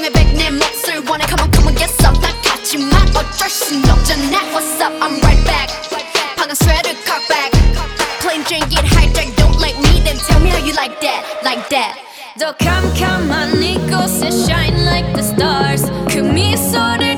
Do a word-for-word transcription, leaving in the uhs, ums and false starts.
심장에 백 내 몫을 원해 come on come on get some 난 같지만 어쩔 순 없잖아 What's up I'm right back 방금 sweater cock back Plain Jane get hijacked don't like me then tell me how you like that like that 더 캄캄한 이곳에 shine like the stars 그 미소를